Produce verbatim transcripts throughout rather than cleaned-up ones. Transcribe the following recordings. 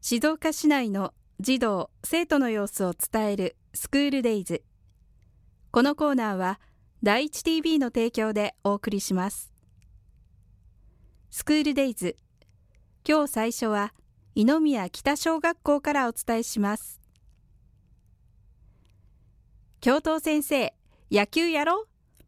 静岡市内の児童・生徒の様子を伝えるスクールデイズ。このコーナーは第一 ティービー の提供でお送りします。スクールデイズ、今日最初は猪宮北小学校からお伝えします。教頭先生、野球やろう。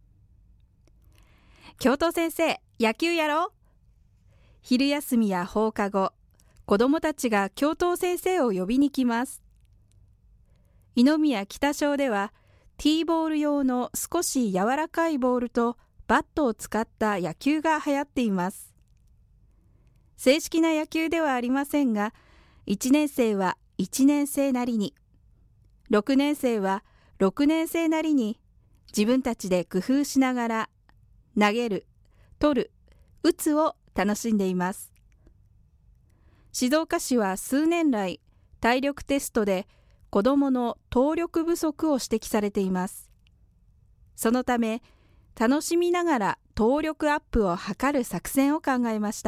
教頭先生、野球やろう。昼休みや放課後、子どもたちが教頭先生を呼びに来ます。猪宮北小では、ティーボール用の少し柔らかいボールとバットを使った野球が流行っています。正式な野球ではありませんが、いちねん生はいちねん生なりに、ろくねん生はろくねん生なりに、自分たちで工夫しながら、投げる、取る、打つを楽しんでいます。静岡市は数年来、体力テストで子どもの登力不足を指摘されています。そのため、楽しみながら登力アップを図る作戦を考えました。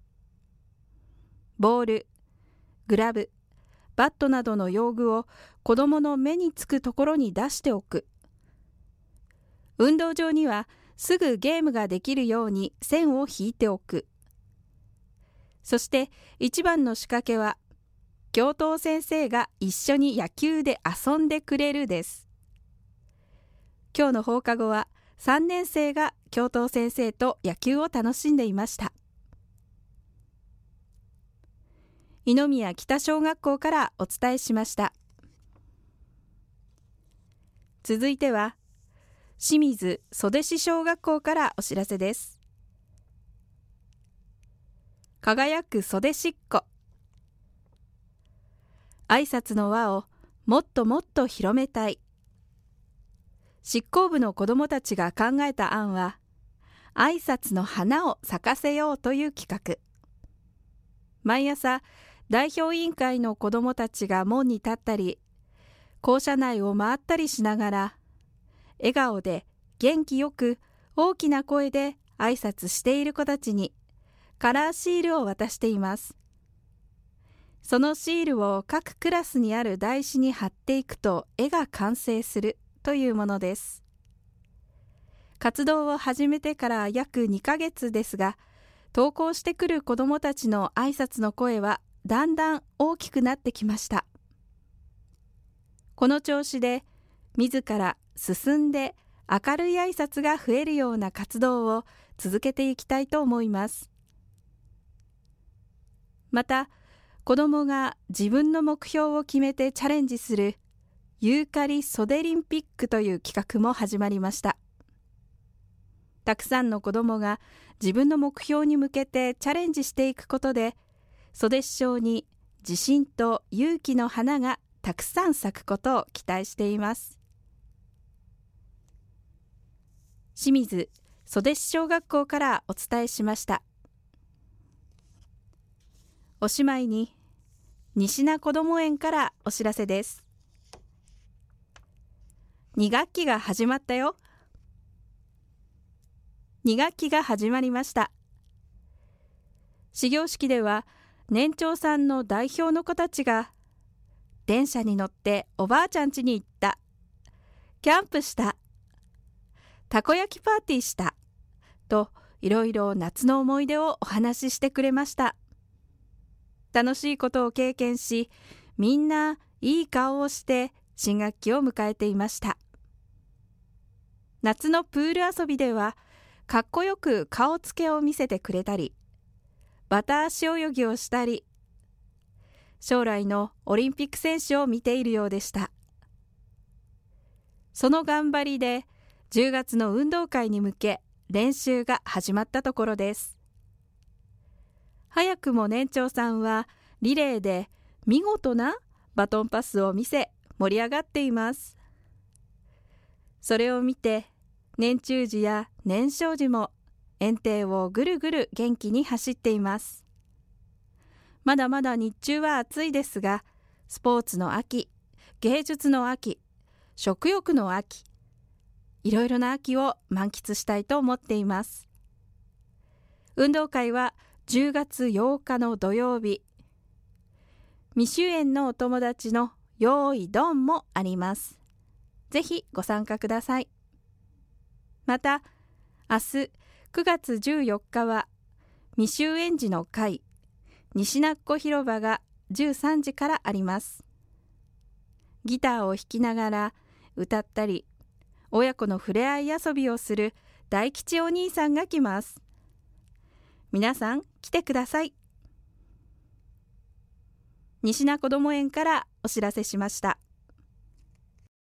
ボール、グラブ、バットなどの用具を子どもの目につくところに出しておく。運動場にはすぐゲームができるように線を引いておく。そして一番の仕掛けは、教頭先生が一緒に野球で遊んでくれるです。今日の放課後はさんねん生が教頭先生と野球を楽しんでいました。猪宮北小学校からお伝えしました。続いては、清水袖師小学校からお知らせです。輝く袖しっこ。挨拶の輪をもっともっと広めたい。執行部の子どもたちが考えた案は、挨拶の花を咲かせようという企画。毎朝、代表委員会の子どもたちが門に立ったり、校舎内を回ったりしながら、笑顔で元気よく大きな声で挨拶している子たちにカラーシールを渡しています。そのシールを各クラスにある台紙に貼っていくと絵が完成するというものです。活動を始めてから約にかげつですが、登校してくる子どもたちの挨拶の声はだんだん大きくなってきました。この調子で自ら進んで明るい挨拶が増えるような活動を続けていきたいと思います。また、子どもが自分の目標を決めてチャレンジするユーカリ袖リンピックという企画も始まりました。たくさんの子どもが自分の目標に向けてチャレンジしていくことで、袖師小に自信と勇気の花がたくさん咲くことを期待しています。清水袖師小学校からお伝えしました。おしまいに、西名こども園からお知らせです。に学期が始まったよ。に学期が始まりました。始業式では、年長さんの代表の子たちが、電車に乗っておばあちゃん家に行った。キャンプした。たこ焼きパーティーした。と、いろいろ夏の思い出をお話ししてくれました。楽しいことを経験し、みんないい顔をして新学期を迎えていました。夏のプール遊びでは、かっこよく顔つけを見せてくれたり、バタ足泳ぎをしたり、将来のオリンピック選手を見ているようでした。その頑張りで、じゅうがつの運動会に向け練習が始まったところです。早くも年長さんはリレーで見事なバトンパスを見せ盛り上がっています。それを見て年中児や年少児も園庭をぐるぐる元気に走っています。まだまだ日中は暑いですが、スポーツの秋、芸術の秋、食欲の秋、いろいろな秋を満喫したいと思っています。運動会はじゅうがつようかの土曜日、 未就園のお友達のよーいどんもあります。ぜひご参加ください。また、明日くがつじゅうよっかは未就園児の会西名子広場がじゅうさんじからあります。ギターを弾きながら歌ったり、親子の触れ合い遊びをする大吉お兄さんが来ます。皆さん来てください。西名こども園からお知らせしました。